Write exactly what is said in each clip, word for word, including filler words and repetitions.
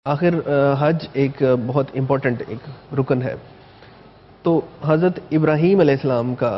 آخر حج ایک بہت امپورٹنٹ ایک رکن ہے، تو حضرت ابراہیم علیہ السلام کا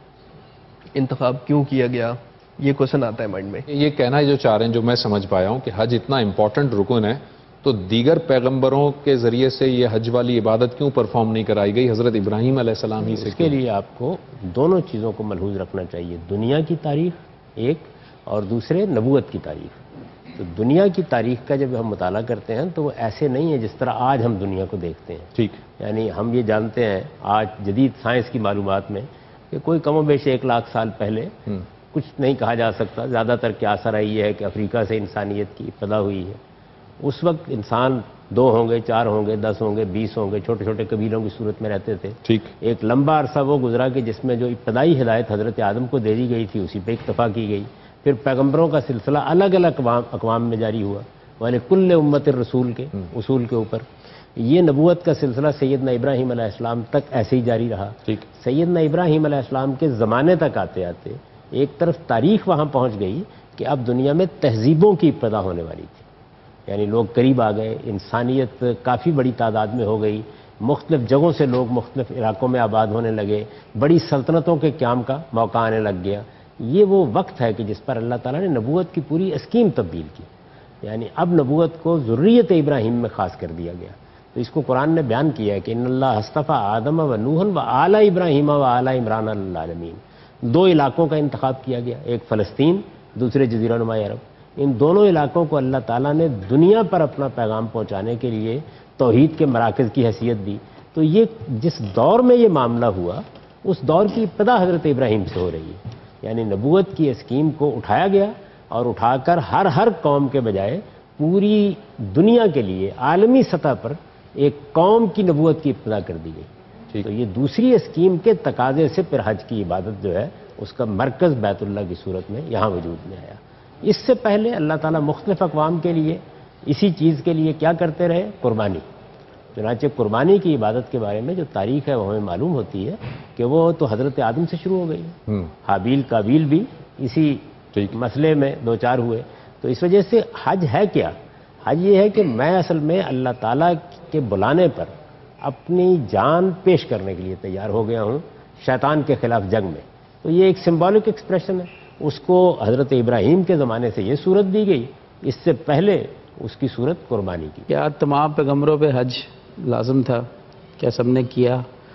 انتخاب کیوں کیا گیا، یہ کوشچن آتا ہے مائنڈ میں۔ یہ کہنا جو چاہ رہے ہیں، جو میں سمجھ پایا ہوں کہ حج اتنا امپورٹنٹ رکن ہے، تو دیگر پیغمبروں کے ذریعے سے یہ حج والی عبادت کیوں پرفارم نہیں کرائی گئی حضرت ابراہیم علیہ السلام ہی سے؟ اس کے لیے آپ کو دونوں چیزوں کو ملحوظ رکھنا چاہیے، دنیا کی تاریخ ایک اور دوسرے نبوت کی تاریخ۔ تو دنیا کی تاریخ کا جب ہم مطالعہ کرتے ہیں تو وہ ایسے نہیں ہے جس طرح آج ہم دنیا کو دیکھتے ہیں۔ ٹھیک، یعنی ہم یہ جانتے ہیں آج جدید سائنس کی معلومات میں کہ کوئی کم و بیش ایک لاکھ سال پہلے کچھ نہیں کہا جا سکتا، زیادہ تر کیا اثر آئی ہے کہ افریقہ سے انسانیت کی ابتدا ہوئی ہے۔ اس وقت انسان دو ہوں گے، چار ہوں گے، دس ہوں گے، بیس ہوں گے، چھوٹے چھوٹے قبیلوں کی صورت میں رہتے تھے۔ ٹھیک، ایک لمبا عرصہ وہ گزرا کہ جس میں جو ابتدائی ہدایت حضرت آدم کو دے دی گئی تھی اسی پہ اکتفا کی گئی، پھر پیغمبروں کا سلسلہ الگ الگ اقوام اقوام میں جاری ہوا، والے کل امت الرسول کے اصول کے اوپر۔ یہ نبوت کا سلسلہ سیدنا ابراہیم علیہ السلام تک ایسے ہی جاری رہا۔ ٹھیک، سیدنا ابراہیم علیہ السلام کے زمانے تک آتے آتے ایک طرف تاریخ وہاں پہنچ گئی کہ اب دنیا میں تہذیبوں کی ابتدا ہونے والی تھی، یعنی لوگ قریب آ گئے، انسانیت کافی بڑی تعداد میں ہو گئی، مختلف جگہوں سے لوگ مختلف علاقوں میں آباد ہونے لگے، بڑی سلطنتوں کے قیام کا موقع آنے لگ گیا۔ یہ وہ وقت ہے کہ جس پر اللہ تعالیٰ نے نبوت کی پوری اسکیم تبدیل کی، یعنی اب نبوت کو ذریت ابراہیم میں خاص کر دیا گیا۔ تو اس کو قرآن نے بیان کیا ہے کہ ان اللہ اصطفیٰ آدم و نوحا و آل ابراہیم و آل عمران علی العالمین۔ دو علاقوں کا انتخاب کیا گیا، ایک فلسطین، دوسرے جزیرہ نما عرب۔ ان دونوں علاقوں کو اللہ تعالیٰ نے دنیا پر اپنا پیغام پہنچانے کے لیے توحید کے مراکز کی حیثیت دی۔ تو یہ جس دور میں یہ معاملہ ہوا اس دور کی ابتدا حضرت ابراہیم سے ہو رہی ہے، یعنی نبوت کی اسکیم کو اٹھایا گیا اور اٹھا کر ہر ہر قوم کے بجائے پوری دنیا کے لیے عالمی سطح پر ایک قوم کی نبوت کی ابتدا کر دی گئی۔ تو یہ دوسری اسکیم کے تقاضے سے پھر حج کی عبادت جو ہے اس کا مرکز بیت اللہ کی صورت میں یہاں وجود میں آیا۔ اس سے پہلے اللہ تعالیٰ مختلف اقوام کے لیے اسی چیز کے لیے کیا کرتے رہے؟ قربانی۔ چنانچہ قربانی کی عبادت کے بارے میں جو تاریخ ہے وہ ہمیں معلوم ہوتی ہے کہ وہ تو حضرت آدم سے شروع ہو گئی، حابیل قابیل بھی اسی مسئلے میں دو چار ہوئے۔ تو اس وجہ سے حج ہے کیا؟ حج یہ ہے کہ میں اصل میں اللہ تعالیٰ کے بلانے پر اپنی جان پیش کرنے کے لیے تیار ہو گیا ہوں شیطان کے خلاف جنگ میں۔ تو یہ ایک سمبولک ایکسپریشن ہے، اس کو حضرت ابراہیم کے زمانے سے یہ صورت دی گئی، اس سے پہلے اس کی صورت قربانی کی۔ کیا تمام پیغمبروں پہ حج لازم تھا؟ کیا سب نے کیا؟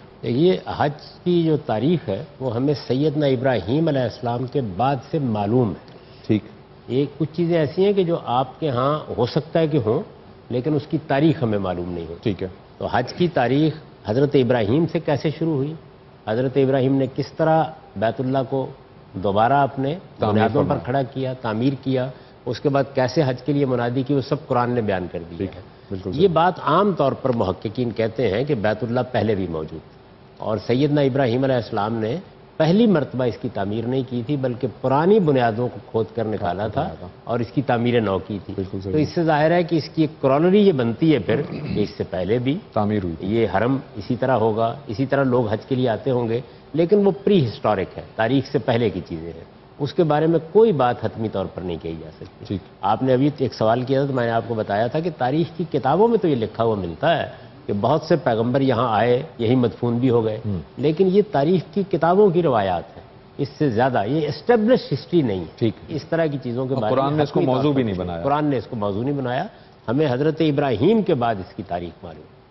یہ حج کی جو تاریخ ہے وہ ہمیں سیدنا ابراہیم علیہ السلام کے بعد سے معلوم ہے۔ ٹھیک، یہ کچھ چیزیں ایسی ہیں کہ جو آپ کے ہاں ہو سکتا ہے کہ ہوں لیکن اس کی تاریخ ہمیں معلوم نہیں ہو۔ ٹھیک ہے، تو حج کی تاریخ حضرت ابراہیم سے کیسے شروع ہوئی، حضرت ابراہیم نے کس طرح بیت اللہ کو دوبارہ اپنے بنیادوں پر کھڑا کیا، تعمیر کیا، اس کے بعد کیسے حج کے لیے منادی کی، وہ سب قرآن نے بیان کر دی ہے۔ یہ بات عام طور پر محققین کہتے ہیں کہ بیت اللہ پہلے بھی موجود تھا اور سیدنا ابراہیم علیہ السلام نے پہلی مرتبہ اس کی تعمیر نہیں کی تھی بلکہ پرانی بنیادوں کو کھود کر نکالا تھا اور اس کی تعمیر نو کی تھی۔ تو اس سے ظاہر ہے کہ اس کی ایک کرونری یہ بنتی ہے پھر کہ اس سے پہلے بھی تعمیر ہوئی، یہ حرم اسی طرح ہوگا، اسی طرح لوگ حج کے لیے آتے ہوں گے، لیکن وہ پری ہسٹورک ہے، تاریخ سے پہلے کی چیزیں ہیں، اس کے بارے میں کوئی بات حتمی طور پر نہیں کہی جا سکتی۔ آپ نے ابھی ایک سوال کیا تھا تو میں نے آپ کو بتایا تھا کہ تاریخ کی کتابوں میں تو یہ لکھا ہوا ملتا ہے کہ بہت سے پیغمبر یہاں آئے، یہی مدفون بھی ہو گئے، لیکن یہ تاریخ کی کتابوں کی روایات ہیں، اس سے زیادہ یہ اسٹیبلش ہسٹری نہیں ہے۔ اس طرح کی چیزوں کے بارے میں قرآن نے اس کو موضوع بھی نہیں بنایا، قرآن نے اس کو موضوع نہیں بنایا، ہمیں حضرت ابراہیم کے بعد اس کی تاریخ معلوم۔